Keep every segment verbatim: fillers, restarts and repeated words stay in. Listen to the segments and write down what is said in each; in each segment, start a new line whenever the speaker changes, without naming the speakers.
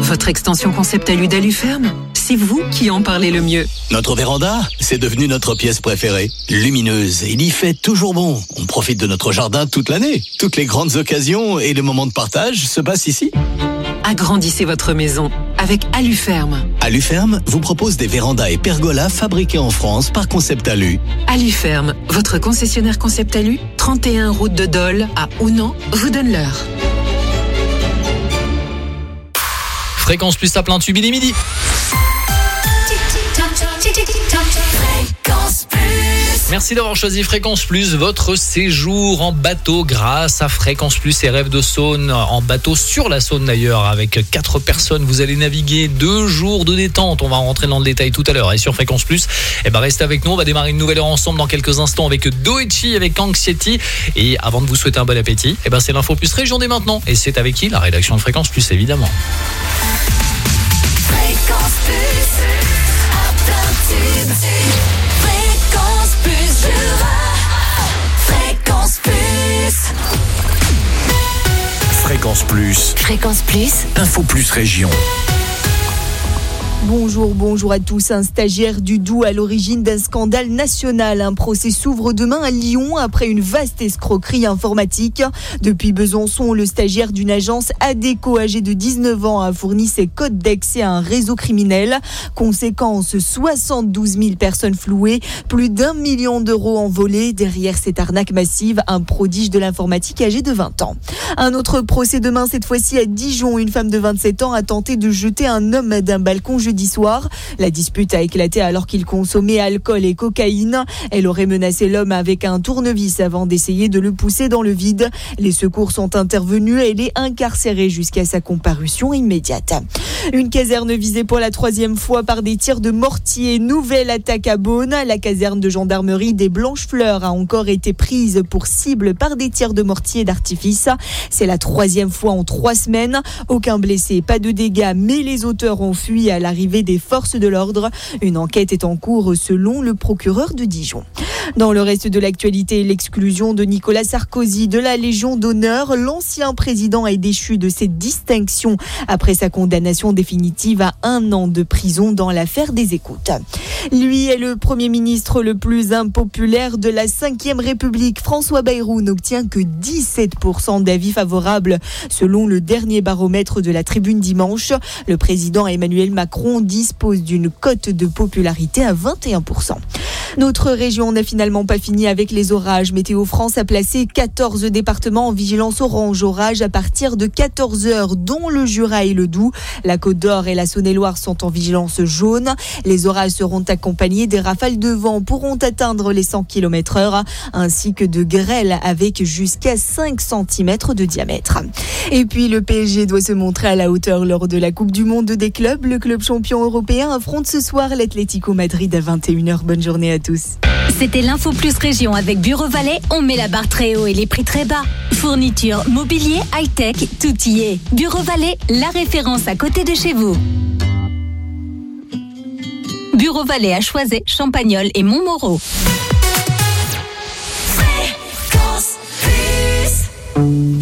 Votre extension Concept Alu d'Aluferme, c'est vous qui en parlez le mieux.
Notre véranda, c'est devenu notre pièce préférée. Lumineuse, il y fait toujours bon. On profite de notre jardin toute l'année. Toutes les grandes occasions et les moments de partage se passent ici.
Agrandissez votre maison avec Aluferme.
Aluferme vous propose des vérandas et pergolas fabriqués en France par Concept Alu.
Aluferme, votre concessionnaire Concept Alu, trente et un route de Dole à Ounan, vous donne l'heure.
Fréquence Plus à plein tube, il est midi. Merci d'avoir choisi Fréquence Plus, votre séjour en bateau grâce à Fréquence Plus et Rêve de Saône, en bateau sur la Saône d'ailleurs, avec quatre personnes. Vous allez naviguer deux jours de détente. On va rentrer dans le détail tout à l'heure. Et sur Fréquence Plus, eh ben restez avec nous. On va démarrer une nouvelle heure ensemble dans quelques instants avec Doechi, avec Anxiety. Et avant de vous souhaiter un bon appétit, eh ben c'est l'info plus région dès maintenant. Et c'est avec qui? La rédaction de Fréquence Plus, évidemment.
Fréquence Plus, à plein tube. Fréquence Plus Jura. Fréquence Plus.
Fréquence Plus.
Fréquence Plus.
Info Plus Région.
Bonjour, bonjour à tous. Un stagiaire du Doubs à l'origine d'un scandale national. Un procès s'ouvre demain à Lyon après une vaste escroquerie informatique. Depuis Besançon, le stagiaire d'une agence Adéco âgé de dix-neuf ans a fourni ses codes d'accès à un réseau criminel. Conséquence, soixante-douze mille personnes flouées, plus d'un million d'euros envolés. Derrière cette arnaque massive, un prodige de l'informatique âgé de vingt ans. Un autre procès demain, cette fois-ci à Dijon. Une femme de vingt-sept ans a tenté de jeter un homme d'un balcon jeudi soir. La dispute a éclaté alors qu'il consommait alcool et cocaïne. Elle aurait menacé l'homme avec un tournevis avant d'essayer de le pousser dans le vide. Les secours sont intervenus et elle est incarcérée jusqu'à sa comparution immédiate. Une caserne visée pour la troisième fois par des tirs de mortier. Nouvelle attaque à Beaune. La caserne de gendarmerie des Blanches-Fleurs a encore été prise pour cible par des tirs de mortier d'artifice. C'est la troisième fois en trois semaines. Aucun blessé, pas de dégâts, mais les auteurs ont fui à l'arrivée des forces de l'ordre. Une enquête est en cours selon le procureur de Dijon. Dans le reste de l'actualité, l'exclusion de Nicolas Sarkozy de la Légion d'honneur. L'ancien président est déchu de ses distinctions après sa condamnation définitive à un an de prison dans l'affaire des écoutes. Lui est le Premier ministre le plus impopulaire de la cinquième République. François Bayrou n'obtient que dix-sept pour cent d'avis favorables selon le dernier baromètre de la Tribune dimanche. Le président Emmanuel Macron dispose d'une cote de popularité à vingt et un pour cent. Notre région n'a finalement pas fini avec les orages. Météo France a placé quatorze départements en vigilance orange orage à partir de quatorze heures, dont le Jura et le Doubs. La Côte d'Or et la Saône-et-Loire sont en vigilance jaune. Les orages seront accompagnés des rafales de vent pourront atteindre les cent kilomètres heure, ainsi que de grêles avec jusqu'à cinq centimètres de diamètre. Et puis le P S G doit se montrer à la hauteur lors de la Coupe du Monde des clubs. Le club champion européen affronte ce soir l'Atlético Madrid à vingt et une heures. Bonne journée à tous.
C'était l'Info Plus Région avec Bureau Valais. On met la barre très haut et les prix très bas. Fourniture, mobilier, high-tech, tout y est. Bureau Valais, la référence à côté de chez vous. Bureau Valais à Choiset, Champagnole et Montmoreau.
Fréquence Plus.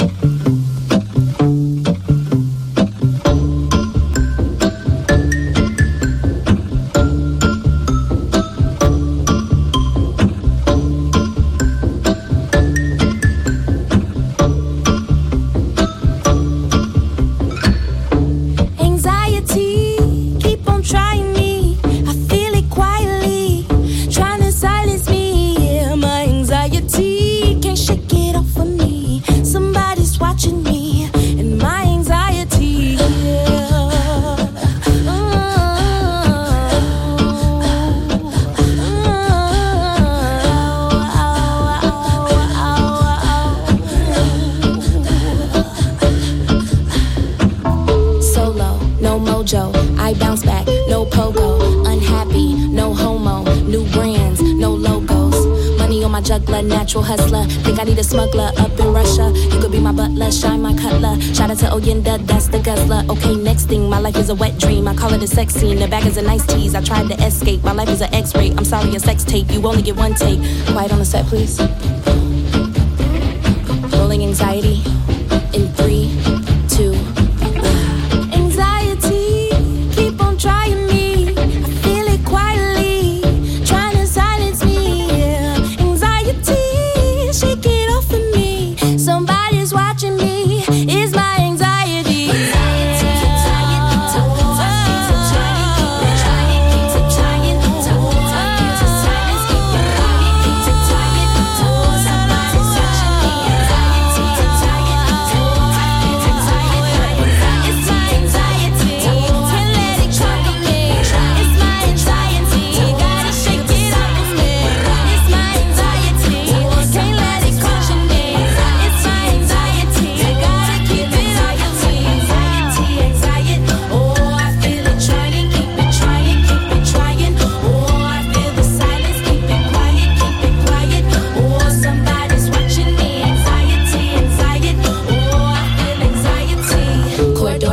Natural hustler, think I need a smuggler up in Russia. You could be my butler, shine my cutler. Shout out to Oyenda, that's the guzzler. Okay, next thing, my life is a wet dream. I call it a sex scene, the bag is a nice tease. I tried to escape, my life is an X-ray. I'm sorry, a sex tape, you only get one take. Quiet on the set, please. Rolling anxiety in three, two, one. Anxiety.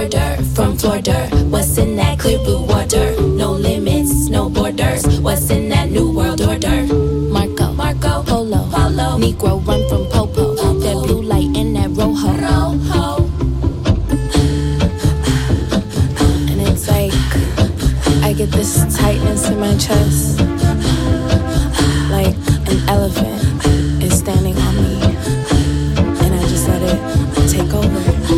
order from Florida. What's in that clear blue water? No limits, no borders. What's in that new world order? Marco, Marco, Polo, Polo. Negro run from Popo. Popo. That blue light in that Rojo, Rojo. And it's like I get this tightness in my chest, like an elephant is standing on me, and I just let it take over.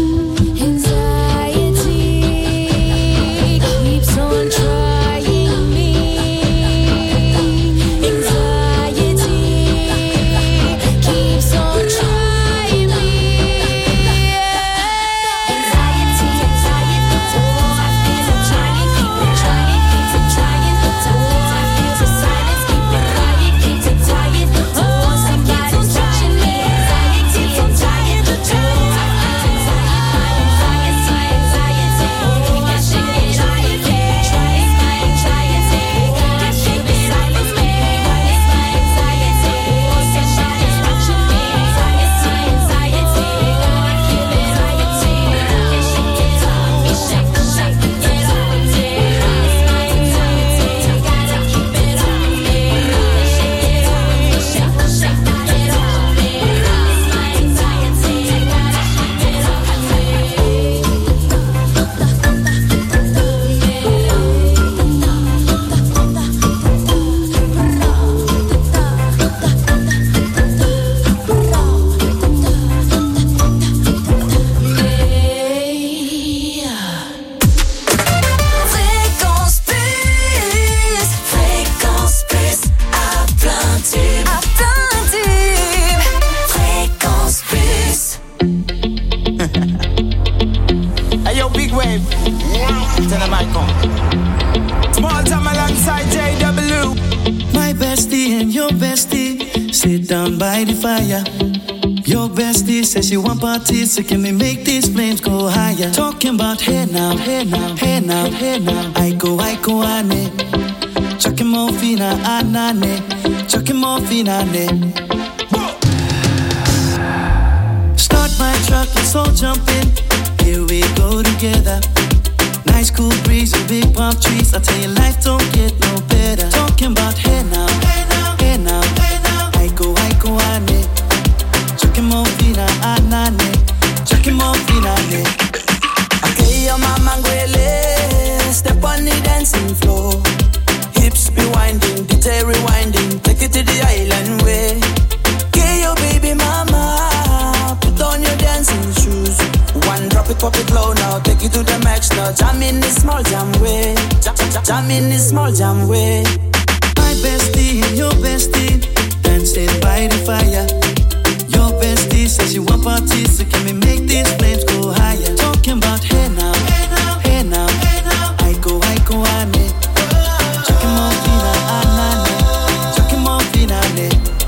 Says you want parties, so can we make these flames go higher? Talking about hey now, hey now, hey now, hey now. I go, I go, ane. Chucking more fina, anane. Chucking more fina, ne. Start my truck, let's all jump in. Here we go together. Nice cool breeze and big palm trees. I tell you, life don't get no better. Talking about hey now, hey now, hey now, hey now. I go, I go, ane. Chucking more fina, anane. Chucking more fina, ne.
Okay, your mama ngwele. Step on the dancing floor. Hips be winding, D J rewinding. Take it to the island way. Okay, your baby mama. Put on your dancing shoes. One drop it, pop it low now. Take it to the max now. Jam in the small jam way. Jam, jam, jam in the small jam way.
My bestie and your bestie dancing by the fire. Your bestie says you want parties, so can we make these flames go higher? Talking about hey now, hey now, hey now, hey now. I go, I go, ane. Chucking more fina, anane. Chucking more fina, ne.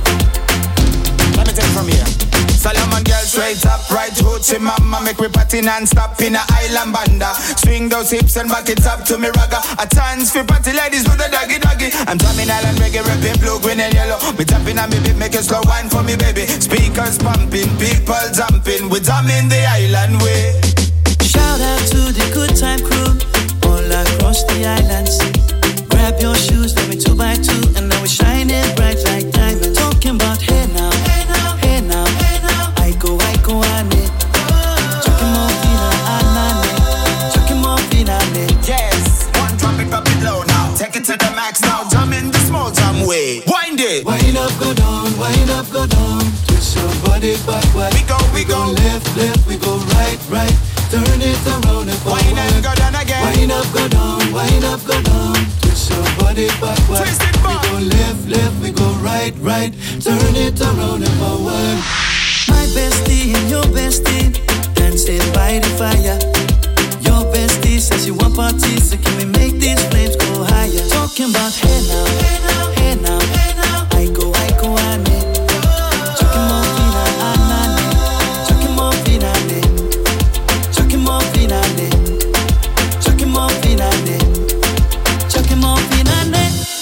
Let me take it from here. Solomon girl straight up, right hoochie mama. Make me party non-stop in a island banda. Swing those hips and back it up to me ragga. A chance for party ladies with the doggy doggy. I'm drumming island reggae, rapping blue, green and yellow. Me tapping on me beat, make it slow wine for me baby. Speakers pumping, people jumping. We drumming the island way.
Shout out to the good time crew all across the islands. Grab your shoes, let me two by two, and now we're shining bright like diamonds. Talking about hey now, hey now, hey now, hey now. I go, I go, ane. Chucking more fina, anane. Chucking more fina, ne.
Yes, one drop it, drop it low now. Take it to the max now. Jam in the small jam way. Wind it.
Wind up, go down, wind up, go down. Twist your body backward.
We go, we go.
Left, left, we go right, right. Turn it around and forward.
Wind up, go down again.
Wind up, go down, wind up, go down. Twist your body backward.
Twist it back.
We go left, left, we go right, right. Turn it around and forward. My bestie and your bestie dancing by the fire. Your bestie says you want parties, so can we make these flames go higher? Talking about hey now, hey now, hey now, hey now. I go, I go, ane. Chucking more fina, anane. Chucking more fina, ne. Chucking more fina, ne. Chucking more fina, ne. Chucking more fina, ne.
À l'heure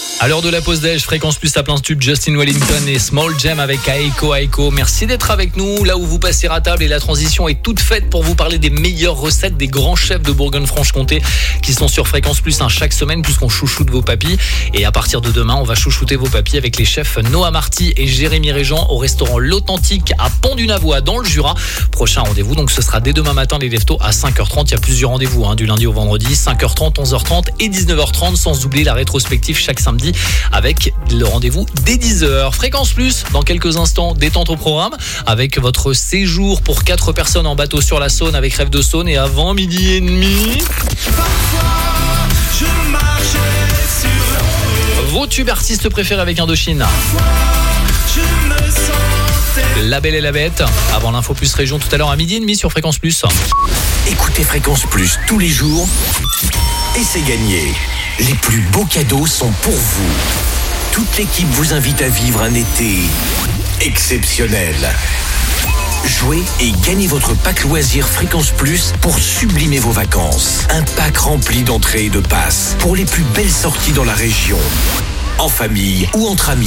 de la pause déj, Fréquence Plus à plein tube, Justin Wellington et Small Jam avec Aiko Aiko. Merci d'être avec nous, là où vous passez à table et la transition est toute faite pour vous parler des meilleures recettes des grands chefs de Bourgogne-Franche-Comté qui sont sur Fréquence Plus hein, chaque semaine puisqu'on chouchoute vos papis. Et à partir de demain, on va chouchouter vos papis avec les chefs Noah Marty et Jérémy Régent au restaurant L'Authentique à Pont-du-Navois dans le Jura. Prochain rendez-vous, donc ce sera dès demain matin les leftos à cinq heures trente. Il y a plusieurs rendez-vous hein, du lundi au vendredi, cinq heures trente, onze heures trente et dix-neuf heures trente, sans oublier la rétrospective chaque samedi avec le rendez-vous dès dix heures. Fréquence Plus, dans quelques instants, détente au programme avec votre séjour pour quatre personnes en bateau sur la Saône avec Rêve de Saône et avant midi et demi.
Je marchais sur
vos tubes artistes préférés avec Indochine.
je me sentais.
La Belle et la Bête, avant l'info plus région tout à l'heure à midi et demi sur Fréquence Plus.
Écoutez Fréquence Plus tous les jours et c'est gagné. Les plus beaux cadeaux sont pour vous. Toute l'équipe vous invite à vivre un été exceptionnel. Jouez et gagnez votre pack loisir Fréquence Plus pour sublimer vos vacances. Un pack rempli d'entrées et de passes pour les plus belles sorties dans la région, en famille ou entre amis.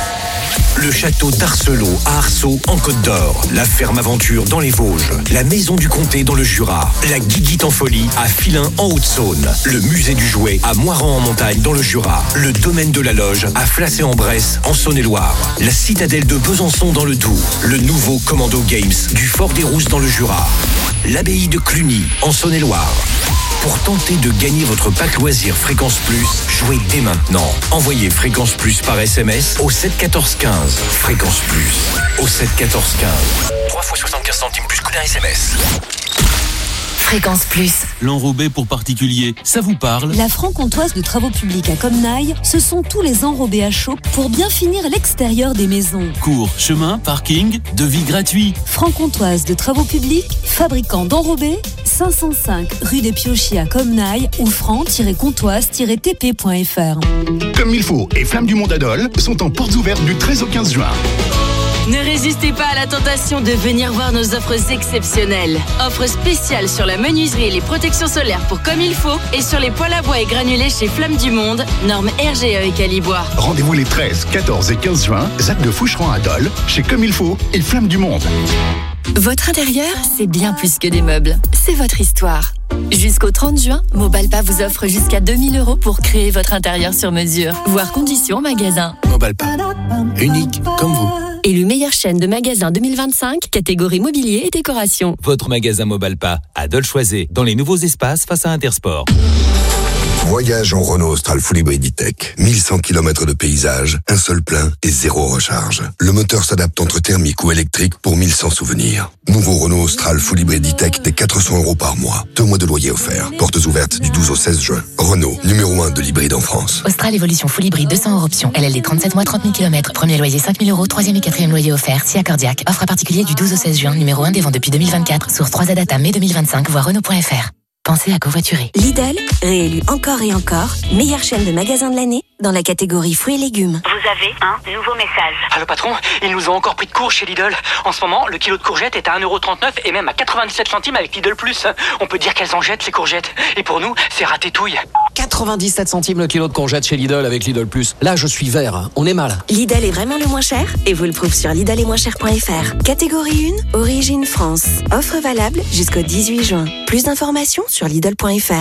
Le château d'Arcelot à Arceau en Côte d'Or, la ferme aventure dans les Vosges, la maison du comté dans le Jura, la Guiguite en folie à Filin en Haute-Saône, le musée du jouet à Moiran en montagne dans le Jura, le domaine de la Loge à Flassé en Bresse en Saône-et-Loire, la citadelle de Besançon dans le Doubs, le nouveau Commando Games du Fort des Rousses dans le Jura, l'abbaye de Cluny en Saône-et-Loire. Pour tenter de gagner votre pack loisir Fréquence Plus, jouez dès maintenant. Envoyez Fréquence Plus par S M S au sept quatorze quinze. Fréquence Plus au sept quatorze quinze. trois fois soixante-quinze centimes plus coût d'un S M S.
Fréquence Plus.
L'enrobé pour particuliers, ça vous parle?
La Franc-Comtoise de Travaux Publics à Comnaille, ce sont tous les enrobés à chaud pour bien finir l'extérieur des maisons.
Cours, chemin, parking, devis gratuit.
Franc-Comtoise de Travaux Publics, fabricant d'enrobés, cinq cent cinq rue des Piochiers à Comnaille ou franc tiret comtoise tiret t p point f r.
Comme il faut et Flammes du Monde à Dole sont en portes ouvertes du treize au quinze juin.
Ne résistez pas à la tentation de venir voir nos offres exceptionnelles. Offres spéciales sur la menuiserie et les protections solaires pour Comme il faut et sur les poêles à bois et granulés chez Flammes du Monde, normes R G E et Calibois.
Rendez-vous les treize, quatorze et quinze juin, Z A C de Foucheron à Dole, chez Comme il faut et Flammes du Monde.
Votre intérieur, c'est bien plus que des meubles. C'est votre histoire. Jusqu'au trente juin, Mobalpa vous offre jusqu'à deux mille euros pour créer votre intérieur sur mesure. Voir conditions magasin.
Mobalpa, unique comme vous.
Élu meilleure chaîne de magasins deux mille vingt-cinq, catégorie mobilier et décoration.
Votre magasin Mobalpa à Dole-Choisé, dans les nouveaux espaces face à Intersport.
Voyage en Renault Austral Full Hybrid E-Tech. mille cent kilomètres de paysage, un seul plein et zéro recharge. Le moteur s'adapte entre thermique ou électrique pour mille cent souvenirs. Nouveau Renault Austral Full Hybrid E-Tech des quatre cents euros par mois. Deux mois de loyer offert. Portes ouvertes du douze au seize juin. Renault, numéro un de l'hybride en France.
Austral Evolution Full Hybrid deux cents euros option. L L D trente-sept mois, trente mille kilomètres. Premier loyer cinq mille euros. Troisième et quatrième loyer offert. Si accordiaque. Offre à particulier du douze au seize juin. Numéro un des ventes depuis deux mille vingt-quatre. Source trois A Data mai deux mille vingt-cinq. Voir Renault point F R. Pensez à covoiturer.
Lidl, réélu encore et encore, meilleure chaîne de magasins de l'année dans la catégorie fruits et légumes.
Vous avez un nouveau message.
Allô patron, ils nous ont encore pris de court chez Lidl. En ce moment, le kilo de courgettes est à un euro trente-neuf et même à quatre-vingt-dix-sept centimes avec Lidl Plus. On peut dire qu'elles en jettent les courgettes. Et pour nous, c'est ratétouille.
quatre-vingt-dix-sept centimes le kilo de courgettes chez Lidl avec Lidl Plus. Là, je suis vert, on est mal.
Lidl est vraiment le moins cher et vous le prouve sur lidl et moins cher point f r. Catégorie un, origine France. Offre valable jusqu'au dix-huit juin. Plus d'informations sur lidl point f r.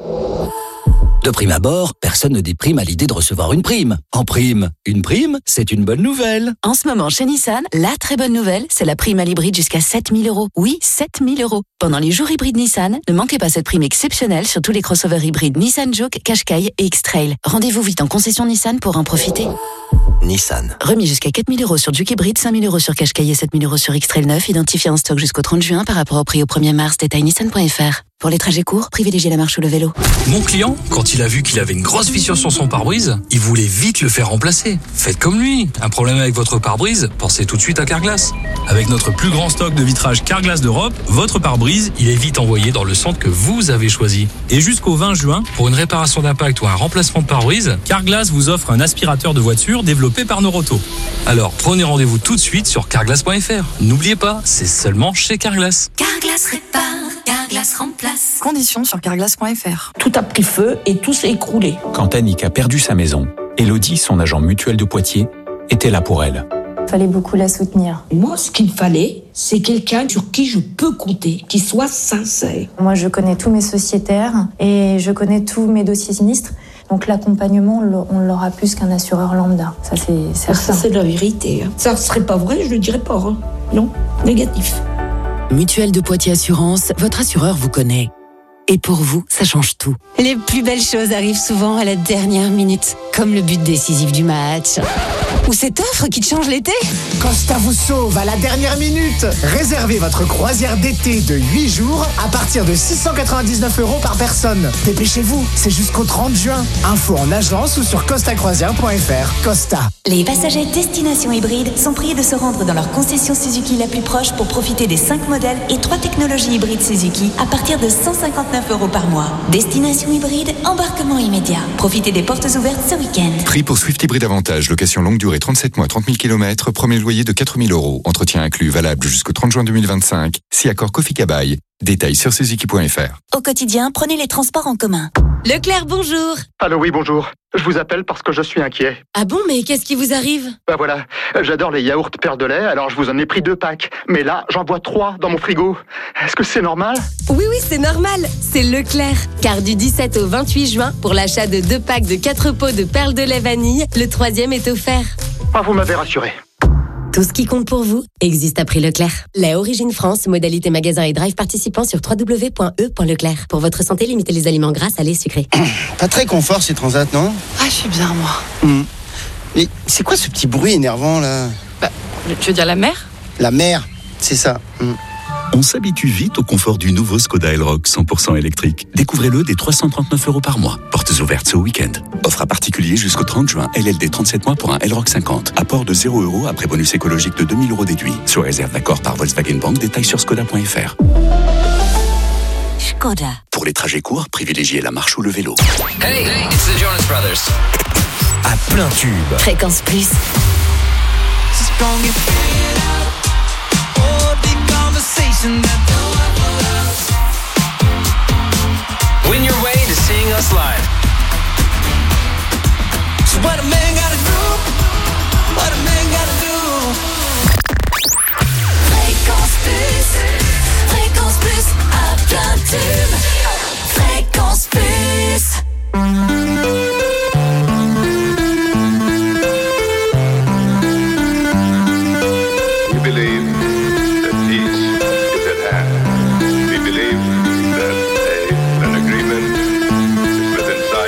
De prime abord, personne ne déprime à l'idée de recevoir une prime. En prime, une prime, c'est une bonne nouvelle.
En ce moment, chez Nissan, la très bonne nouvelle, c'est la prime à l'hybride jusqu'à sept mille euros. Oui, sept mille euros. Pendant les jours hybrides Nissan, ne manquez pas cette prime exceptionnelle sur tous les crossovers hybrides Nissan Juke, Qashqai et X-Trail. Rendez-vous vite en concession Nissan pour en profiter.
Nissan.
Remis jusqu'à quatre mille euros sur Juke hybride, cinq mille euros sur Qashqai et sept mille euros sur X-Trail neuf, identifié en stock jusqu'au trente juin par rapport au prix au premier mars, détail nissan point f r. Pour les trajets courts, privilégiez la marche ou le vélo.
Mon client, quand il a vu qu'il avait une grosse fissure sur son pare-brise, il voulait vite le faire remplacer. Faites comme lui. Un problème avec votre pare-brise, pensez tout de suite à Carglass. Avec notre plus grand stock de vitrage Carglass d'Europe, votre pare-brise, il est vite envoyé dans le centre que vous avez choisi. Et jusqu'au vingt juin, pour une réparation d'impact ou un remplacement de pare-brise, Carglass vous offre un aspirateur de voiture développé par Noroto. Alors prenez rendez-vous tout de suite sur carglass point f r. N'oubliez pas, c'est seulement chez Carglass.
Carglass répare, Carglass remplace.
Conditions sur carglass point f r.
Tout a pris feu et tout s'est écroulé.
Quand Annick a perdu sa maison,
Élodie, son agent mutuel de Poitiers, était là pour elle.
Il fallait beaucoup la soutenir.
Moi, ce qu'il me fallait, c'est quelqu'un sur qui je peux compter, qui soit sincère.
Moi, je connais tous mes sociétaires et je connais tous mes dossiers sinistres. Donc l'accompagnement, on l'aura plus qu'un assureur lambda. Ça, c'est certain.
Ça, c'est la vérité. Ça ne serait pas vrai, je le dirais pas. Hein. Non, négatif.
Mutuelle de Poitiers Assurance, votre assureur vous connaît. Et pour vous, ça change tout. Les plus belles choses arrivent souvent à la dernière minute, comme le but décisif du match. Ou cette offre qui te change l'été.
Costa vous sauve à la dernière minute. Réservez votre croisière d'été de huit jours à partir de six cent quatre-vingt-dix-neuf euros par personne. Dépêchez-vous, c'est jusqu'au trente juin. Info en agence ou sur costa croisière point f r. Costa.
Les passagers destination hybride sont priés de se rendre dans leur concession Suzuki la plus proche pour profiter des cinq modèles et trois technologies hybrides Suzuki à partir de cent cinquante-neuf euros par mois. Destination hybride, embarquement immédiat. Profitez des portes ouvertes ce week-end.
Prix pour Swift Hybride Avantage, location longue durée trente-sept mois, trente mille kilomètres, premier loyer de quatre mille euros. Entretien inclus, valable jusqu'au trente juin deux mille vingt-cinq. Si accord Kofi Kabaï. Détails sur suzuki point f r.
Au quotidien, prenez les transports en commun.
Leclerc, bonjour.
Allô, oui, bonjour. Je vous appelle parce que je suis inquiet.
Ah bon, mais qu'est-ce qui vous arrive?
Bah voilà, j'adore les yaourts Perle de lait, alors je vous en ai pris deux packs. Mais là, j'en vois trois dans mon frigo. Est-ce que c'est normal?
Oui, oui, c'est normal. C'est Leclerc. Car du dix-sept au vingt-huit juin, pour l'achat de deux packs de quatre pots de Perle de lait vanille, le troisième est offert.
Ah, vous m'avez rassuré.
Tout ce qui compte pour vous existe à prix Leclerc. Lait Origine France, modalité magasin et drive participant sur w w w point e point leclerc. Pour votre santé, limitez les aliments gras, salés, sucrés.
Pas très confort ces transats, non?
Ah, je suis bien, moi.
Mmh. Mais c'est quoi ce petit bruit énervant, là?
Bah, tu veux dire la mer?
La mer, c'est ça. Mmh.
On s'habitue vite au confort du nouveau Skoda Elroq cent pour cent électrique. Découvrez-le dès trois cent trente-neuf euros par mois. Portes ouvertes ce week-end. Offre à particulier jusqu'au trente juin. L L D trente-sept mois pour un Elroq cinquante. Apport de zéro euros après bonus écologique de deux mille euros déduit. Sous réserve d'accord par Volkswagen Bank. Détails sur skoda point f r.
Skoda.
Pour les trajets courts, privilégiez la marche ou le vélo.
Hey, hey, it's the Jonas Brothers.
À plein tube.
Fréquence Plus.
Win your way to seeing us live.
So what a man gotta do, what a man gotta do. Fréquence Plus, Fréquence Plus, à plein tube. Fréquence Plus.
We believe that peace is at hand. We believe that a, an agreement is within sight.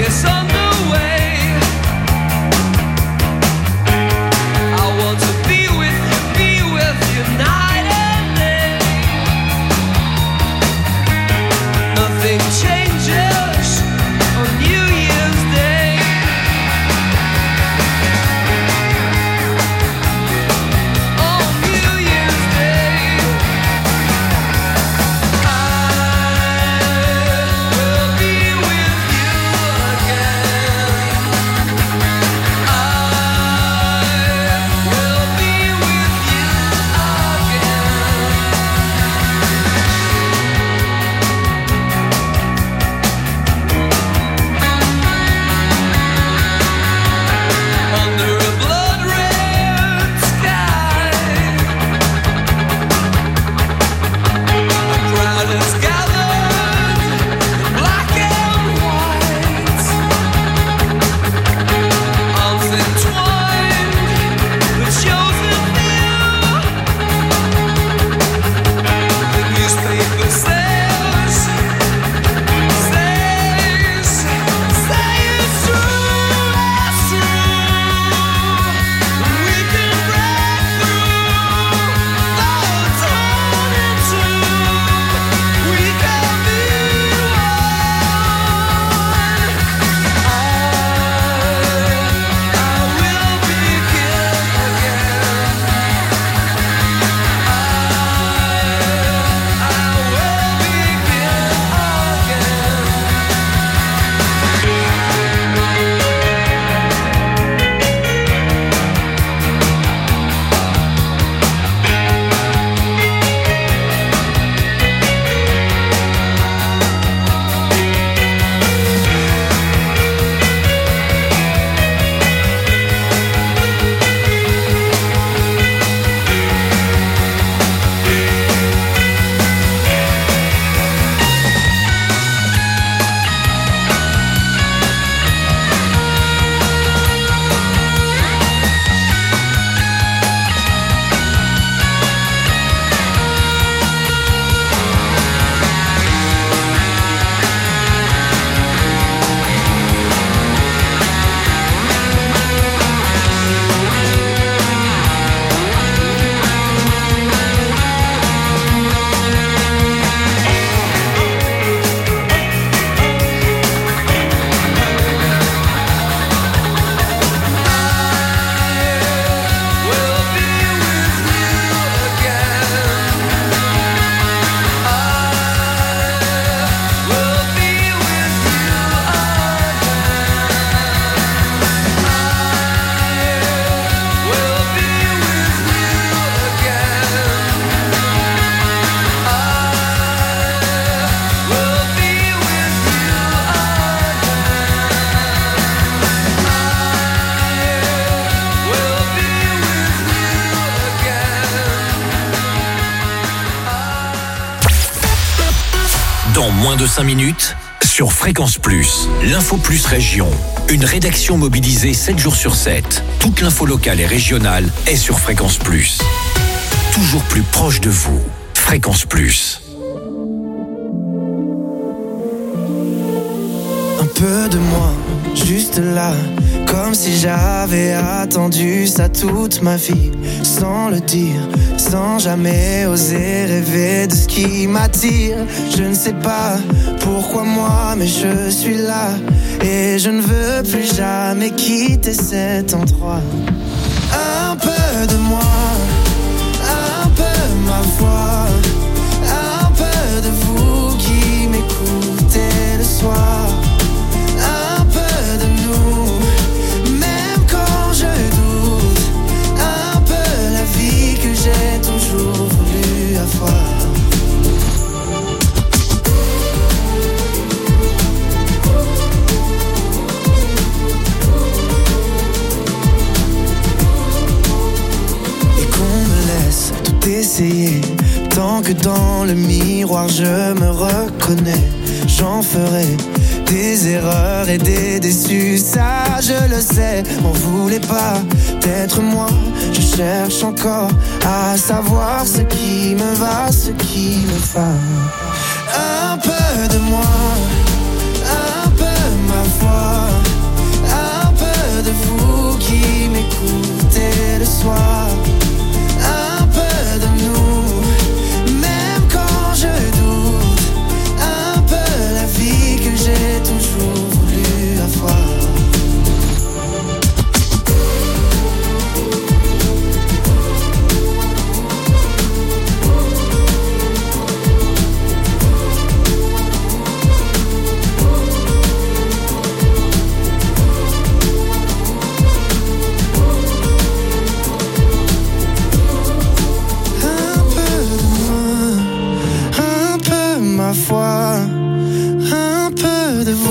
Dans moins de cinq minutes, sur Fréquence Plus, l'Info Plus Région. Une rédaction mobilisée sept jours sur sept. Toute l'info locale et régionale est sur Fréquence Plus. Toujours plus proche de vous. Fréquence Plus.
Un peu de moi, juste là, comme si j'avais attendu ça toute ma vie, sans le dire, sans jamais oser rêver de ce qui m'attire. Je ne sais pas pourquoi moi, mais je suis là, et je ne veux plus jamais quitter cet endroit. Un peu de moi, un peu ma voix, un peu de vous qui m'écoutez le soir. J'ai toujours voulu avoir. Et qu'on me laisse tout essayer, tant que dans le miroir je me reconnais. J'en ferai des erreurs et des déçus, ça je le sais. On voulait pas d'être moi, je cherche encore à savoir ce qui me va, ce qui me va. Un peu de moi, un peu ma foi,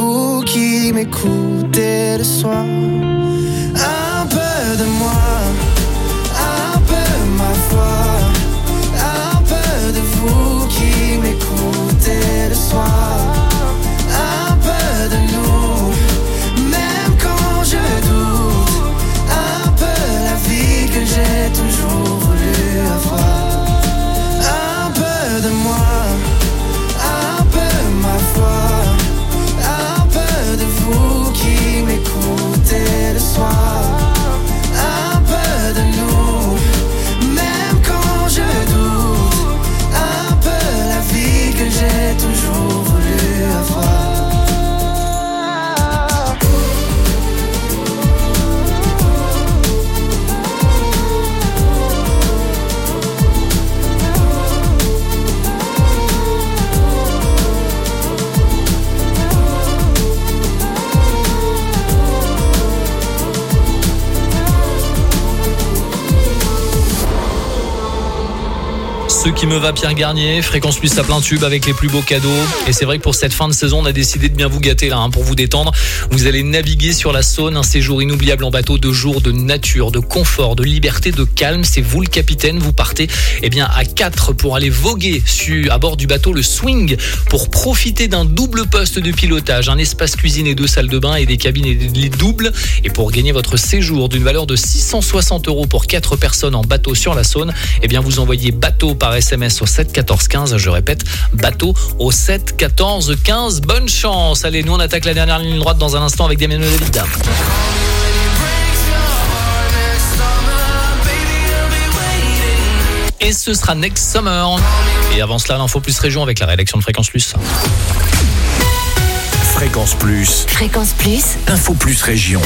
vous qui m'écoutez le soir. Un peu de moi, un peu ma foi, un peu de vous qui m'écoutez le soir. Un peu de nous, même quand je doute, un peu la vie que j'ai toujours voulu avoir. Un peu de moi, un peu ma foi, un peu de vous qui m'écoutez le soir. Un peu de nous, même quand je doute, un peu la vie que j'ai toujours voulu avoir.
Ce qui me va, Pierre Garnier, Fréquence Plus à plein tube avec les plus beaux cadeaux. Et c'est vrai que pour cette fin de saison, on a décidé de bien vous gâter là, hein, pour vous détendre. Vous allez naviguer sur la Saône, un séjour inoubliable en bateau, de jours de nature, de confort, de liberté, de calme. C'est vous le capitaine, vous partez eh bien à quatre pour aller voguer sur, à bord du bateau le Swing, pour profiter d'un double poste de pilotage, un espace cuisine et deux salles de bain et des cabines et des doubles. Et pour gagner votre séjour d'une valeur de six cent soixante euros pour quatre personnes en bateau sur la Saône, eh bien vous envoyez bateau par S M S au sept quatorze quinze. Je répète, bateau au sept quatorze quinze. Bonne chance. Allez, nous on attaque la dernière ligne droite dans un instant avec Damien David. Et ce sera Next Summer. Et avant cela, l'info plus région avec la rédaction de Fréquence Plus.
Fréquence Plus.
Fréquence Plus.
Info Plus Région.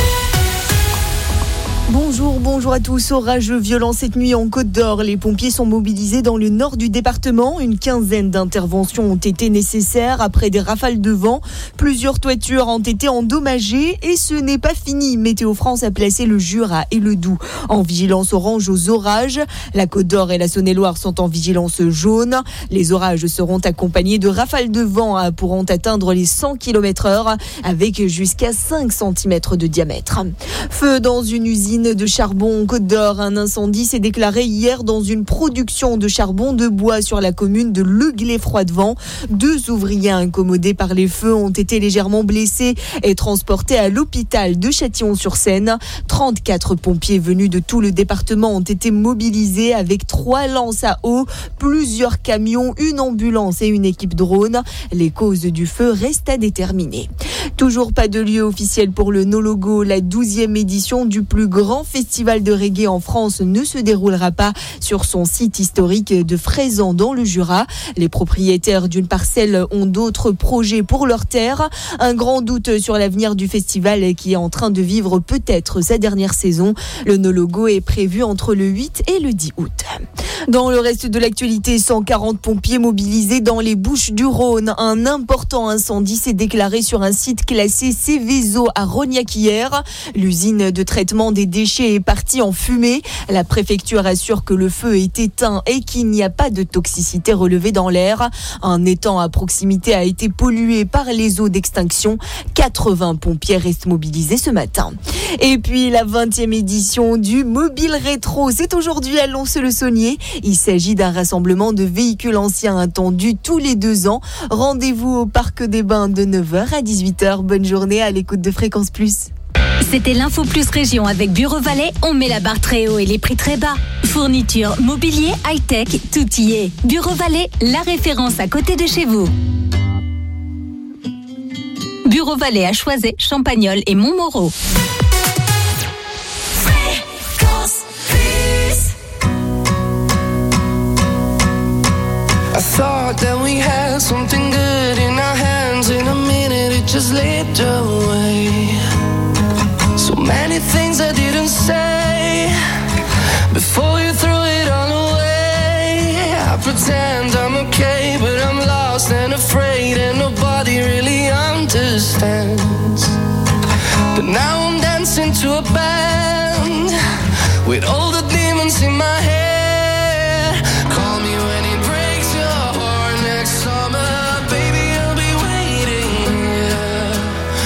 Bonjour, bonjour à tous. Orageux violent cette nuit en Côte d'Or. Les pompiers sont mobilisés dans le nord du département. Une quinzaine d'interventions ont été nécessaires après des rafales de vent. Plusieurs toitures ont été endommagées et ce n'est pas fini. Météo France a placé le Jura et le Doubs en vigilance orange aux orages. La Côte d'Or et la Saône-et-Loire sont en vigilance jaune. Les orages seront accompagnés de rafales de vent pourront atteindre les cent kilomètres heure avec jusqu'à cinq centimètres de diamètre. Feu dans une usine de charbon en Côte d'Or. Un incendie s'est déclaré hier dans une production de charbon de bois sur la commune de Le Glay-Froidevent. Deux ouvriers incommodés par les feux ont été légèrement blessés et transportés à l'hôpital de Châtillon-sur-Seine. trente-quatre pompiers venus de tout le département ont été mobilisés avec trois lances à eau, plusieurs camions, une ambulance et une équipe drone. Les causes du feu restent à déterminer. Toujours pas de lieu officiel pour le No Logo. La douzième édition du plus grand festival de reggae en France ne se déroulera pas sur son site historique de Fraisans dans le Jura. Les propriétaires d'une parcelle ont d'autres projets pour leur terre. Un grand doute sur l'avenir du festival qui est en train de vivre peut-être sa dernière saison. Le No Logo est prévu entre le huit et le dix août. Dans le reste de l'actualité, cent quarante pompiers mobilisés dans les Bouches-du-Rhône. Un important incendie s'est déclaré sur un site classé Céveso à Rognac hier. L'usine de traitement des déchets est partie en fumée. La préfecture assure que le feu est éteint et qu'il n'y a pas de toxicité relevée dans l'air. Un étang à proximité a été pollué par les eaux d'extinction. quatre-vingts pompiers restent mobilisés ce matin. Et puis la vingtième édition du Mobile Rétro, c'est aujourd'hui à Lons-le-Saunier. Il s'agit d'un rassemblement de véhicules anciens attendus tous les deux ans. Rendez-vous au Parc des Bains de neuf heures à dix-huit heures. Bonne journée à l'écoute de Fréquence Plus.
C'était l'Info Plus Région avec Bureau Valais. On met la barre très haut et les prix très bas. Fourniture, mobilier, high-tech, tout y est. Bureau Valais, la référence à côté de chez vous. Bureau Valais à Choiset, Champagnole et Montmoreau.
I thought that we had something good in our hands. In a minute it just slipped away. So many things I didn't say before you threw it all away. I pretend I'm okay, but I'm lost and afraid, and nobody really understands. But now I'm dancing to a band with all the demons in my head. Call me when it breaks your heart next summer, baby, I'll be waiting, yeah.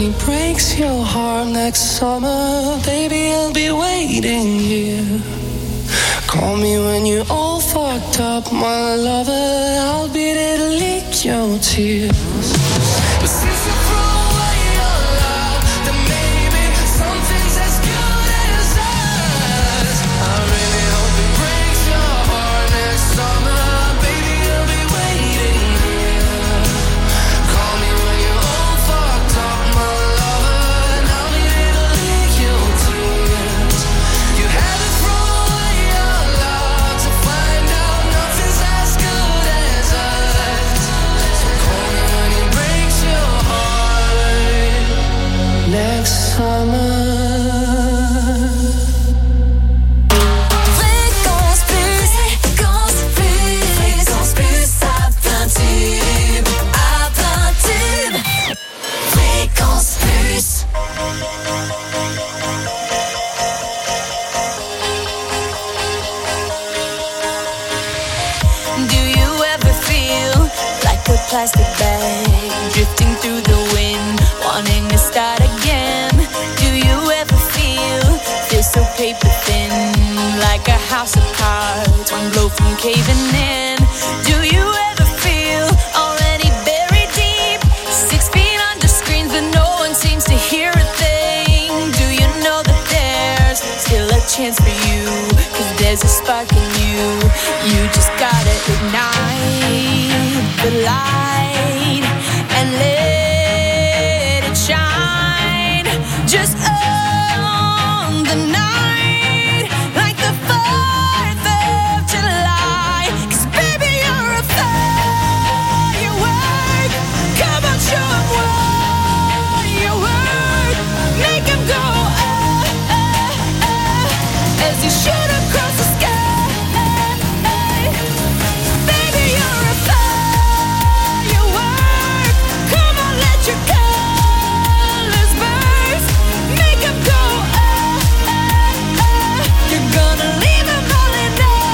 me breaks your heart next summer, baby, I'll be waiting here. Call me when you're all fucked up, my lover, I'll be there to lick your tears. But since you threw away your love, then maybe something's as good as us. I really hope it breaks your heart next summer, baby, I'll be waiting here. Call me when you're all fucked up, my lover, and I'll be there to lick your tears. You had to throw away your love to find out nothing's as good as us. So call me when it breaks your heart next summer.
Fréquence plus, fréquence plus, fréquence plus à plein tube, à plein tube. Fréquence plus.
Do you ever feel like a plastic bag drifting through the wind, wanting to start again? Do you ever feel feel so paper thin, like a house of cards, one blow from caving in? Do you ever feel already buried deep, six feet under screens, but no one seems to hear a thing? Do you know that there's still a chance for you? 'Cause there's a spark in you. You just gotta ignite the light and let it shine. Just own the night like the fourth of July. 'Cause baby, you're a firework. Come on, show 'em what you work. Make 'em go oh, oh, oh, as you shoot across the sky. Baby, you're a firework. Come on, let your colors burst. Make 'em go oh, oh, oh. You're gonna leave 'em all in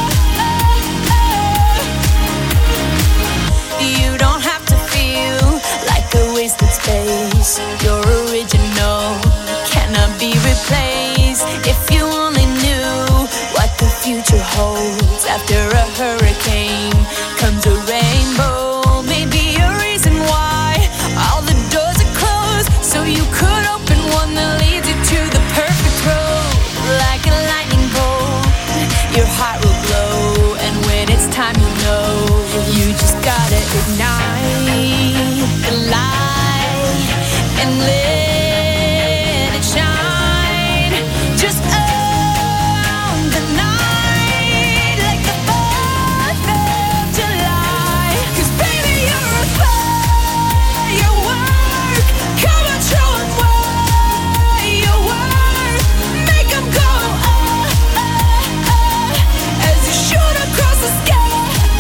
oh, oh. You don't have to feel like a wasted space. You're original, cannot be replaced. If you only knew what the future holds. After a hurricane comes a rainbow. Maybe a reason why all the doors are closed, so you could open one that leads you to the perfect road. Like a lightning bolt, your heart will glow, and when it's time, you know you just gotta ignite the light and let it shine. Just own the night like the fourth of July. 'Cause baby, you're a firework. Come on, show 'em what you work. Make 'em go oh, oh, oh, as you shoot across the sky.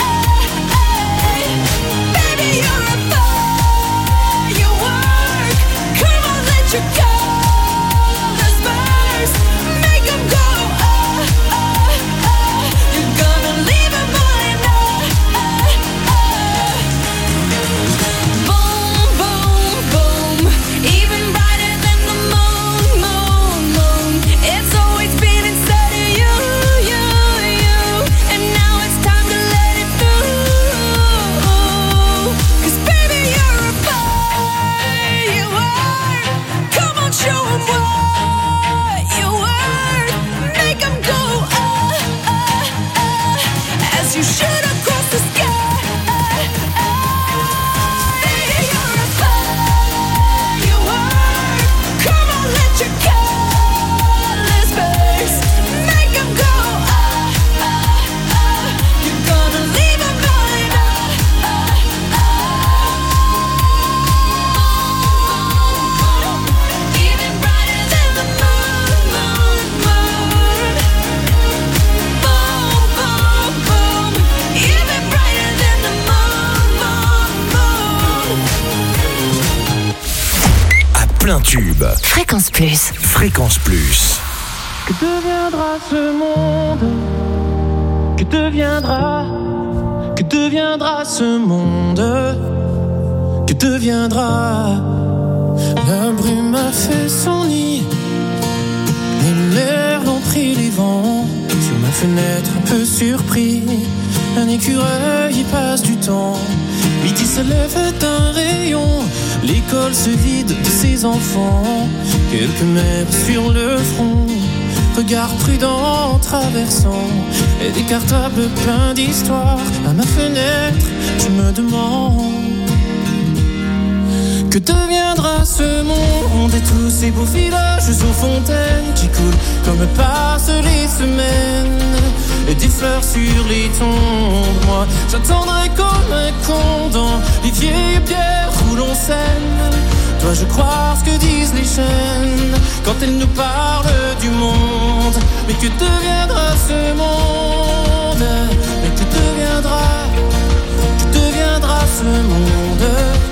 Baby, you're a firework. Come on, let your colors burst. Make 'em go oh, oh, oh. You're gonna leave 'em all in oh, oh, oh. Boom, boom, boom. Even brighter than the moon, moon, moon. It's always been inside of you, you, you. And now it's time to let it through. 'Cause baby, you're a firework. Come on, show 'em what you work. Make 'em go oh, oh, oh, as you shoot across the sky. Baby, you're a firework. Come on, let your colors burst. Make 'em go oh, oh, oh. You're gonna leave 'em all in oh, oh, oh. Even brighter than the moon, moon, moon. Boom, boom, boom. Even brighter than the moon, moon, moon.
À plein tube.
Fréquence plus.
Fréquence plus.
Que deviendra ce monde? Que deviendra? Que deviendra ce monde? Que deviendra? La brume
fait son nid. Les lumières l'ont pris les vents. Sur ma fenêtre un peu surpris, un écureuil y passe du temps. Midi se lève d'un rayon, l'école se vide de ses enfants. Quelques mères sur le front, regard prudent en traversant, et des cartables pleins d'histoires. À ma fenêtre, je me demande que deviendra ce monde et tous ces beaux villages aux fontaines qui coulent comme passent les semaines, et des fleurs sur les tombes. Moi, j'attendrai comme un con dans les vieilles pierres où l'on sème. Dois-je croire ce que disent les chaînes quand elles nous parlent du monde? Mais que deviendra ce monde? Mais que deviendra, que deviendra ce monde?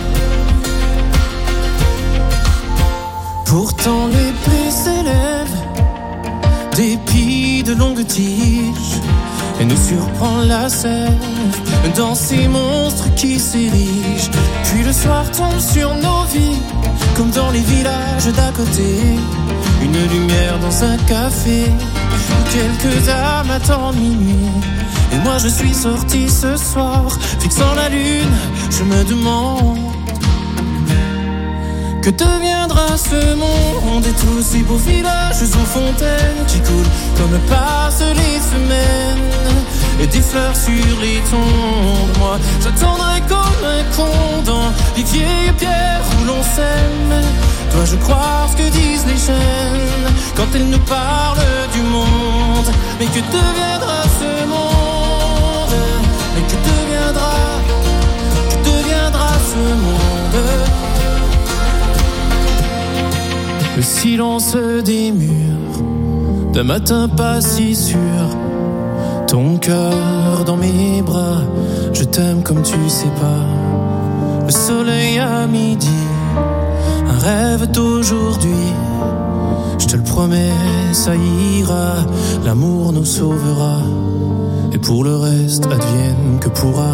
Pourtant les blés s'élèvent, d'épis de longues tiges, et nous surprend la sève dans ces monstres qui s'érigent. Puis le soir tombe sur nos vies, comme dans les villages d'à côté. Une lumière dans un café, où quelques âmes attendent minuit. Et moi je suis sorti ce soir, fixant la lune, je me demande que deviendra ce monde et tous ces beaux villages aux fontaines qui coulent comme passent les semaines, et des fleurs sur les tombes. Moi, j'attendrai comme un con dans les vieilles pierres où l'on s'aime. Dois-je croire ce que disent les chaînes quand elles nous parlent du monde? Mais que deviendra ce monde? Mais que deviendra, que deviendra ce monde? Le silence des murs, d'un matin pas si sûr. Ton cœur dans mes bras, je t'aime comme tu sais pas. Le soleil à midi, un rêve d'aujourd'hui. Je te le promets, ça ira, l'amour nous sauvera. Et pour le reste, advienne que pourra.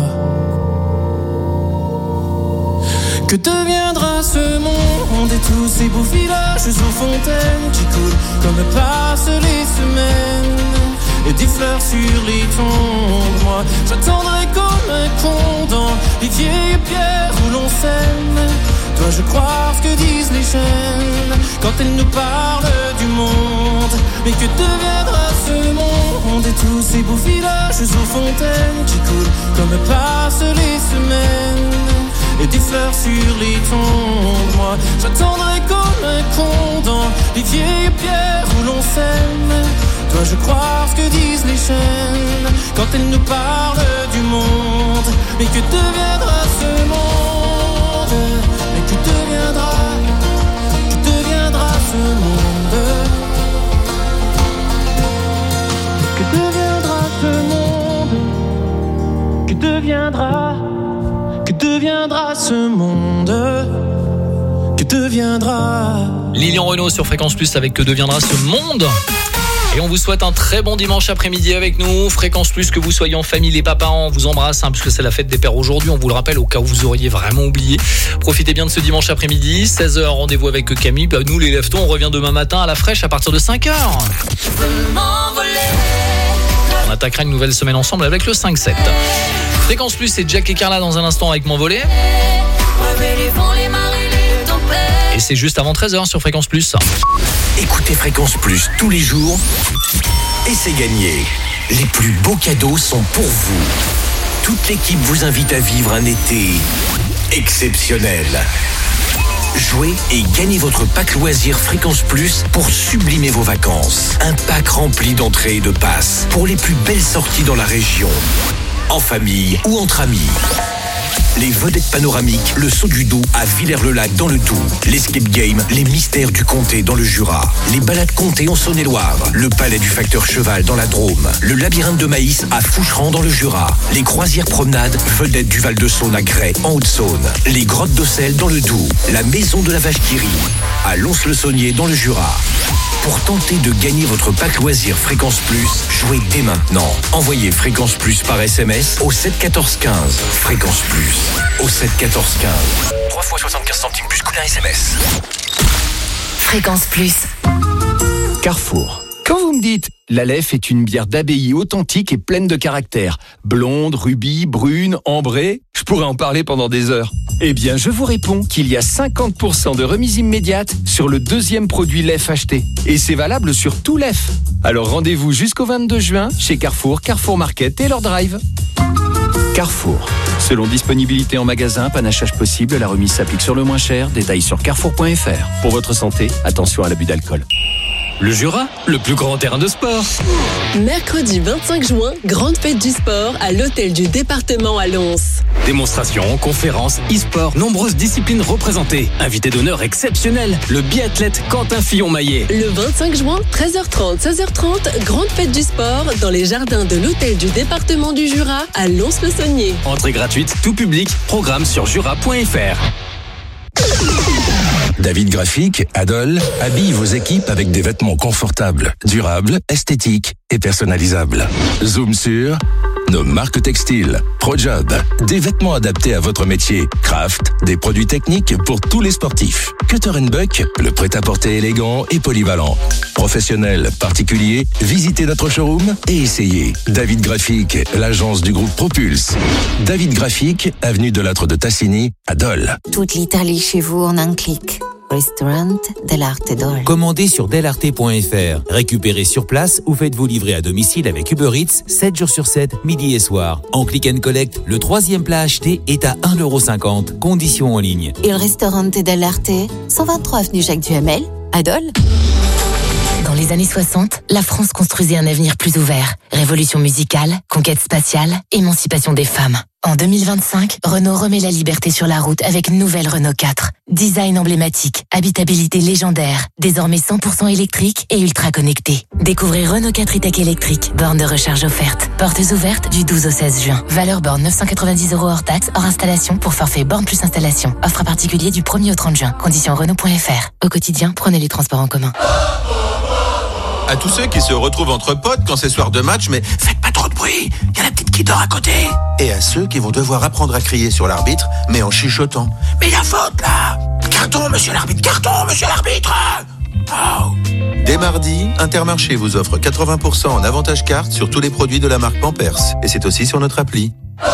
Que deviendra ce monde et tous ces beaux villages aux fontaines qui coulent comme passent les semaines, et des fleurs sur les tombes. Moi, j'attendrai comme un con dans les vieilles pierres où l'on s'aime. Dois-je croire ce que disent les chaînes quand elles nous parlent du monde? Mais que deviendra ce monde et tous ces beaux villages aux fontaines qui coulent comme passent les semaines, et des fleurs sur les tombes. Moi, j'attendrai comme un con dans les vieilles pierres où l'on s'aime. Dois-je croire ce que disent les chaînes quand elles nous parlent du monde? Mais que deviendra ce monde? Mais que deviendra, que deviendra ce monde? Que deviendra ce monde? Que deviendra, que deviendra ce monde? Que deviendra?
Lilian Renaud sur Fréquence Plus avec Que deviendra ce monde? Et on vous souhaite un très bon dimanche après-midi avec nous. Fréquence Plus, que vous soyez en famille, les papas, on vous embrasse hein, puisque c'est la fête des pères aujourd'hui. On vous le rappelle au cas où vous auriez vraiment oublié. Profitez bien de ce dimanche après-midi. seize heures, rendez-vous avec Camille. Bah, nous les lève-tons, on revient demain matin à la fraîche à partir de cinq heures. On attaquera une nouvelle semaine ensemble avec le cinq sept. Fréquence Plus, c'est Jack et Carla dans un instant avec M'envoler. Et c'est juste avant treize heures sur Fréquence Plus.
Écoutez Fréquence Plus tous les jours et c'est gagné. Les plus beaux cadeaux sont pour vous. Toute l'équipe vous invite à vivre un été exceptionnel. Jouez et gagnez votre pack loisir Fréquence Plus pour sublimer vos vacances. Un pack rempli d'entrées et de passes pour les plus belles sorties dans la région, en famille ou entre amis. Les vedettes panoramiques, le saut du Doubs à Villers-le-Lac dans le Doubs, l'escape game, les mystères du comté dans le Jura, les balades comté en Saône-et-Loire, le palais du facteur cheval dans la Drôme, le labyrinthe de maïs à Foucheran dans le Jura, les croisières promenades vedettes du Val-de-Saône à Grès en Haute-Saône, les grottes d'Ossel dans le Doubs, la maison de la vache qui rit à Lons-le-Saunier dans le Jura. Pour tenter de gagner votre pack loisir Fréquence Plus, jouez dès maintenant. Envoyez Fréquence Plus par S M S au sept quatorze quinze. Fréquence Plus au sept quatorze quinze. trois fois soixante-quinze centimes plus coût d'un S M S.
Fréquence Plus.
Carrefour. Quand vous me dites « l'Aleph est une bière d'abbaye authentique et pleine de caractère, blonde, rubis, brune, ambrée », je pourrais en parler pendant des heures. Eh bien, je vous réponds qu'il y a cinquante pour cent de remise immédiate sur le deuxième produit Lef acheté. Et c'est valable sur tout Lef. Alors rendez-vous jusqu'au vingt-deux juin chez Carrefour, Carrefour Market et leur drive. Carrefour. Selon disponibilité en magasin, panachage possible, la remise s'applique sur le moins cher. Détails sur carrefour point f r. Pour votre santé, attention à l'abus d'alcool.
Le Jura, le plus grand terrain de sport.
Mercredi vingt-cinq juin, grande fête du sport à l'hôtel du département à Lons.
Démonstrations, conférences, e-sport, nombreuses disciplines représentées. Invité d'honneur exceptionnel, le biathlète Quentin Fillon-Maillet.
Le vingt-cinq juin, treize heures trente, seize heures trente, grande fête du sport dans les jardins de l'hôtel du département du Jura à Lons-le-Saunier.
Entrée gratuite, tout public, programme sur jura point f r.
David Graphique, Adol, habille vos équipes avec des vêtements confortables, durables, esthétiques et personnalisables. Zoom sur nos marques textiles, ProJob, des vêtements adaptés à votre métier, Craft, des produits techniques pour tous les sportifs. Cutter and Buck, le prêt-à-porter élégant et polyvalent. Professionnels, particuliers, visitez notre showroom et essayez. David Graphique, l'agence du groupe Propulse. David Graphique, avenue de Lattre de Tassigny, à Dole.
Toute l'Italie chez vous en un clic. Restaurant Dell'Arte Dole.
Commandez sur dell'arte point f r. Récupérez sur place ou faites-vous livrer à domicile avec Uber Eats sept jours sur sept, midi et soir. En click and collect, le troisième plat acheté est à un euro cinquante. Conditions en ligne.
Il Restaurant Dell'Arte, cent vingt-trois avenue Jacques Duhamel, à Dole.
Dans les années soixante, la France construisait un avenir plus ouvert. Révolution musicale, conquête spatiale, émancipation des femmes. En deux mille vingt-cinq, Renault remet la liberté sur la route avec une nouvelle Renault quatre. Design emblématique, habitabilité légendaire, désormais cent pour cent électrique et ultra connecté. Découvrez Renault quatre e-tech électrique, borne de recharge offerte. Portes ouvertes du douze au seize juin. Valeur borne neuf cent quatre-vingt-dix euros hors taxe, hors installation pour forfait borne plus installation. Offre à particulier du premier au trente juin. Conditions Renault point f r. Au quotidien, prenez les transports en commun.
À tous ceux qui se retrouvent entre potes quand c'est soir de match, mais faites pas trop de bruit, il y a la petite qui dort à côté. Et à ceux qui vont devoir apprendre à crier sur l'arbitre, mais en chuchotant. Mais il y a faute là. Carton, monsieur l'arbitre, carton, monsieur l'arbitre. Oh. Dès mardi, Intermarché vous offre quatre-vingts pour cent en avantage carte sur tous les produits de la marque Pampers. Et c'est aussi sur notre appli.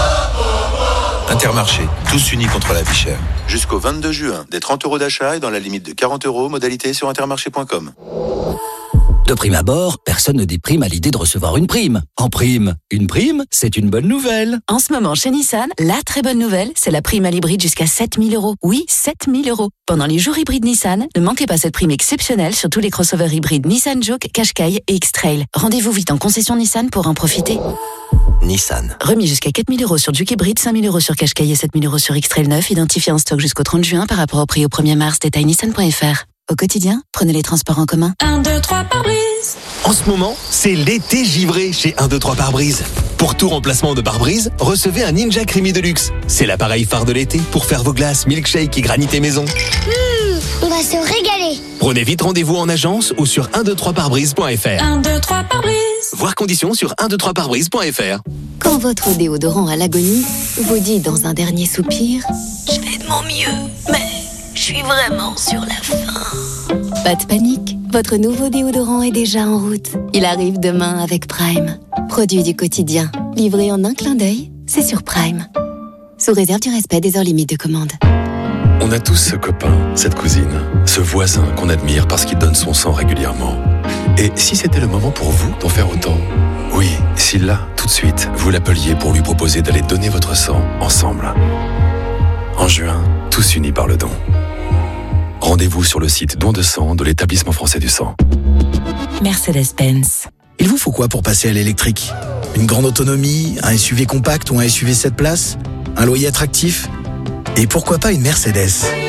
Intermarché, tous unis contre la vie chère. Jusqu'au vingt-deux juin, des trente euros d'achat et dans la limite de quarante euros, modalité sur intermarché point com.
De prime abord, personne ne déprime à l'idée de recevoir une prime. En prime, une prime, c'est une bonne nouvelle.
En ce moment, chez Nissan, la très bonne nouvelle, c'est la prime à l'hybride jusqu'à sept mille euros. Oui, sept mille euros. Pendant les jours hybrides Nissan, ne manquez pas cette prime exceptionnelle sur tous les crossovers hybrides Nissan Juke, Qashqai et X-Trail. Rendez-vous vite en concession Nissan pour en profiter.
Nissan.
Remis jusqu'à quatre mille euros sur Juke hybride, cinq mille euros sur Qashqai et sept mille euros sur X-Trail neuf, identifié en stock jusqu'au trente juin par rapport au prix au premier mars. Détail nissan point f r. Au quotidien, prenez les transports en commun.
un, deux, trois pare-brise.
En ce moment, c'est l'été givré chez un, deux, trois pare-brise. Pour tout remplacement de pare-brise, recevez un Ninja Creamy Deluxe. C'est l'appareil phare de l'été pour faire vos glaces, milkshake et granité maison.
Mmh, on va se régaler.
Prenez vite rendez-vous en agence ou sur un deux trois pare-brise point f r.
un, deux, trois pare-brise.
Voir conditions sur un deux trois pare-brise point f r.
Quand votre déodorant à l'agonie vous dit dans un dernier soupir « Je fais de mon mieux, mais je suis vraiment sur la fin ». Pas de panique, votre nouveau déodorant est déjà en route. Il arrive demain avec Prime. Produit du quotidien, livré en un clin d'œil, c'est sur Prime. Sous réserve du respect des heures limites de commande.
On a tous ce copain, cette cousine, ce voisin qu'on admire parce qu'il donne son sang régulièrement. Et si c'était le moment pour vous d'en faire autant ? Oui, si là, tout de suite, vous l'appeliez pour lui proposer d'aller donner votre sang ensemble. En juin, tous unis par le don. Rendez-vous sur le site don de sang de l'Établissement français du sang.
Mercedes-Benz.
Il vous faut quoi pour passer à l'électrique ? Une grande autonomie, un S U V compact ou un S U V sept places ? Un loyer attractif ? Et pourquoi pas une Mercedes ?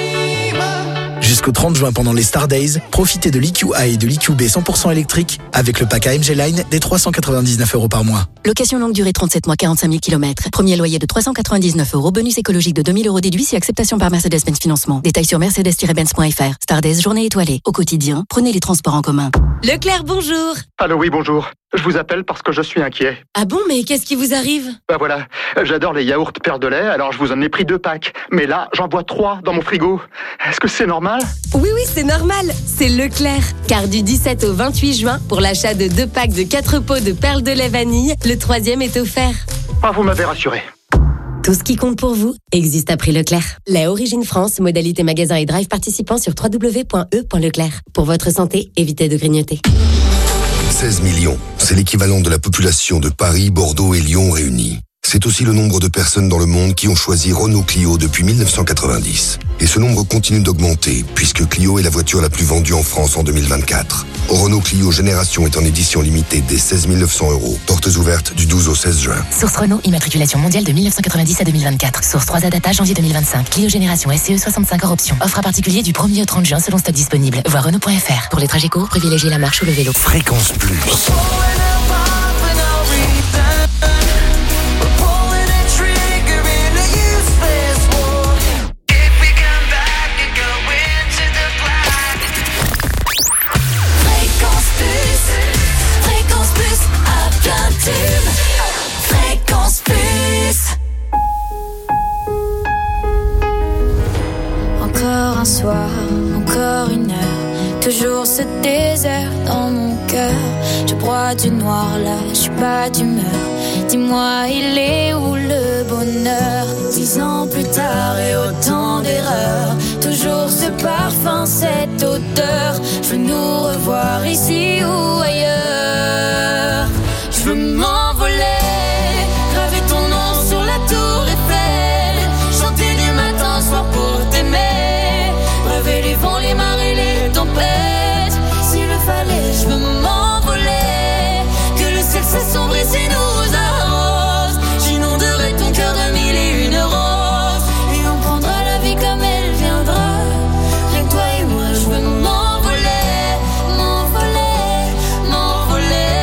Jusqu'au trente juin pendant les Star Days, profitez de l'E Q I et de l'E Q B cent pour cent électrique avec le pack A M G Line des trois cent quatre-vingt-dix-neuf euros par mois.
Location longue durée trente-sept mois, quarante-cinq mille kilomètres. Premier loyer de trois cent quatre-vingt-dix-neuf euros. Bonus écologique de deux mille euros déduit si acceptation par Mercedes-Benz Financement. Détails sur mercedes tiret benz point f r. Star Days, journée étoilée. Au quotidien, prenez les transports en commun.
Leclerc, bonjour.
Allô, oui, bonjour. Je vous appelle parce que je suis inquiet.
Ah bon, mais qu'est-ce qui vous arrive?
Bah voilà, j'adore les yaourts perles de lait, alors je vous en ai pris deux packs. Mais là, j'en bois trois dans mon frigo. Est-ce que c'est normal?
Oui, oui, c'est normal. C'est Leclerc. Car du dix-sept au vingt-huit juin, pour l'achat de deux packs de quatre pots de perles de lait vanille, le troisième est offert.
Ah, vous m'avez rassuré.
Tout ce qui compte pour vous existe à prix Leclerc. Lait Origine France, modalité magasin et drive participant sur w w w point e point leclerc. Pour votre santé, évitez de grignoter.
seize millions, c'est l'équivalent de la population de Paris, Bordeaux et Lyon réunis. C'est aussi le nombre de personnes dans le monde qui ont choisi Renault Clio depuis mille neuf cent quatre-vingt-dix. Et ce nombre continue d'augmenter, puisque Clio est la voiture la plus vendue en France en deux mille vingt-quatre. Renault Clio Génération est en édition limitée dès seize mille neuf cents euros. Portes ouvertes du douze au seize juin.
Source Renault, immatriculation mondiale de mille neuf cent quatre-vingt-dix à deux mille vingt-quatre. Source trois A Data, janvier deux mille vingt-cinq. Clio Génération S C E soixante-cinq hors option. Offre à particulier du premier au trente juin selon stock disponible. Voir Renault point F R. Pour les trajets courts, privilégiez la marche ou le vélo.
Fréquence Plus.
Fréquence Plus. Encore un soir, encore une heure, toujours ce désert dans mon cœur. Je broie du noir là, je suis pas d'humeur. Dis-moi, il est où le bonheur? Dix ans plus tard et autant d'erreurs, toujours ce parfum, cette odeur. Je veux nous revoir ici ou ailleurs. Je veux m'envoler, graver ton nom sur la tour Eiffel, chanter du matin au soir pour t'aimer, rêver les vents, les marées, les tempêtes. S'il le fallait, je veux m'envoler, que le ciel s'assombrisse et nous arrose. J'inonderai ton cœur de mille et une roses, et on prendra la vie comme elle viendra. Rien que toi et moi, je veux m'envoler, m'envoler, m'envoler.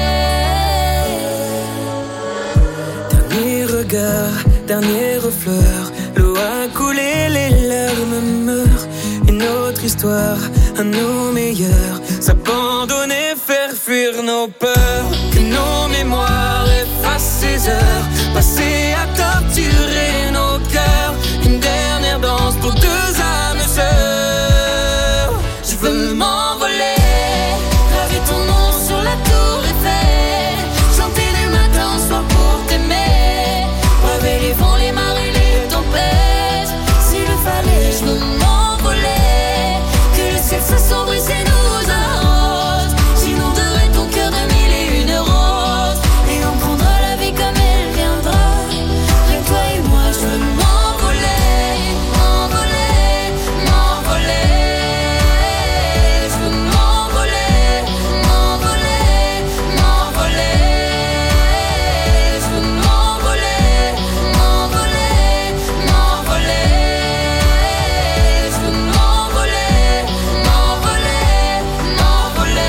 Dernier regard, dernier refleur, l'eau a coulé, les larmes meurent. Une autre histoire, à nos meilleurs, s'abandonner, faire fuir nos peurs. Que nos mémoires effacent ces heures passées à torturer nos cœurs. Une dernière danse pour deux âmes sœurs. Je veux m'envoler, graver ton nom sur la tour Eiffel, chanter du matin au soir pour t'aimer, braver les vents, les marées, les tempêtes. S'il le fallait, je veux m'envoler, que le ciel s'assombrisse et nous arrose. J'inonderai ton cœur de mille et une roses, et on prendra la vie comme elle viendra. Rien que toi et moi, je veux m'envoler, m'envoler, m'envoler. Je veux m'envoler, m'envoler, m'envoler. Je veux m'envoler, m'envoler, m'envoler. Je veux m'envoler, m'envoler, m'envoler.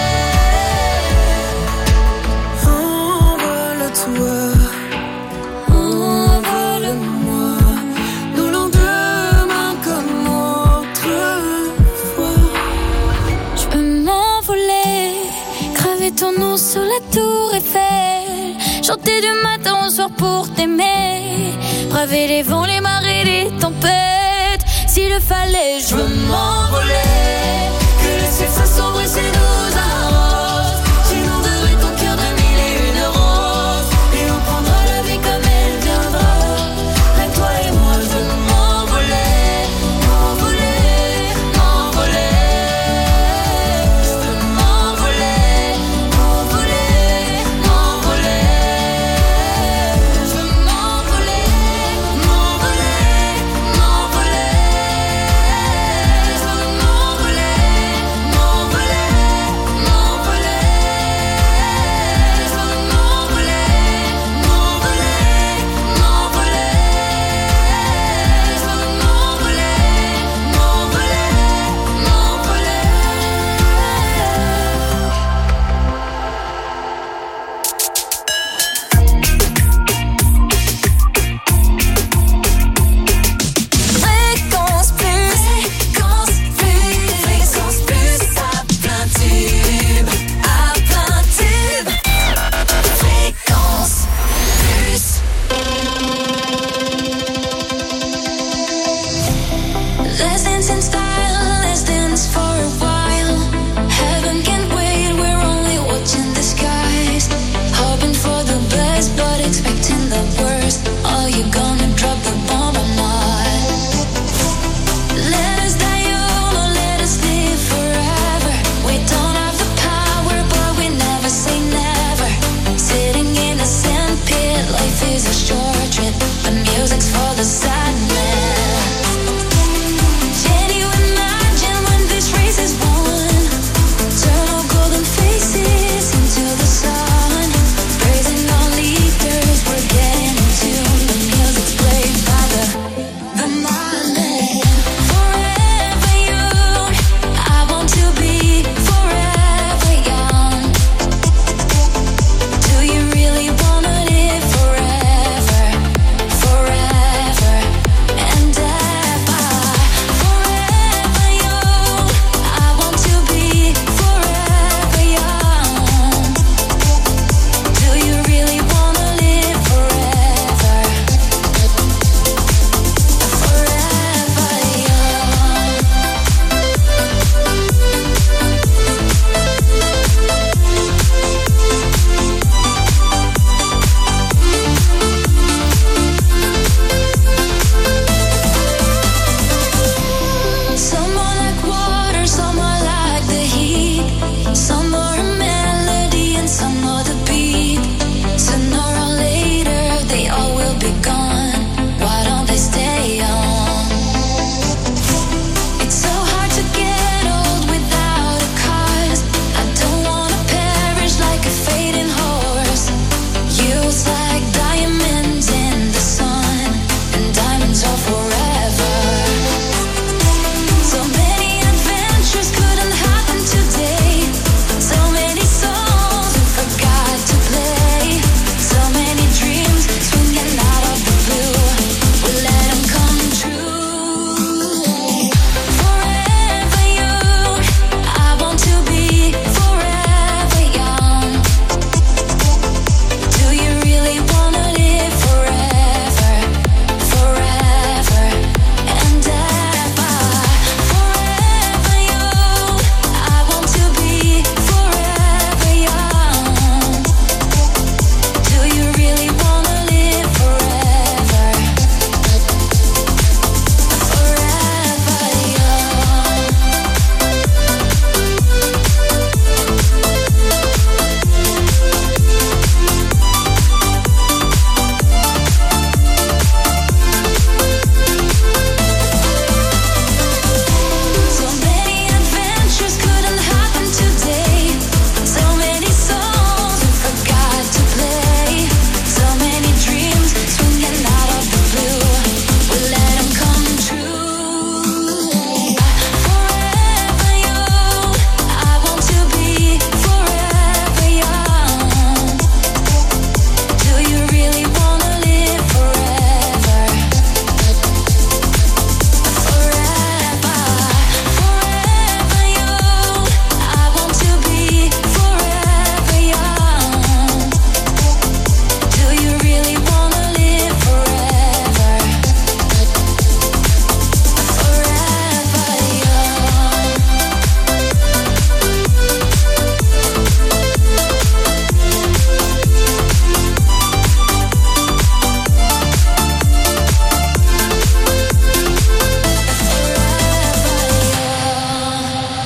Envole-toi, envole-moi, nos lendemains comme autrefois. Je veux m'envoler, graver ton nom sur la tour Eiffel, chanter du matin au soir pour t'aimer, braver les vents, les marées, les tempêtes. S'il le fallait, je veux m'envoler.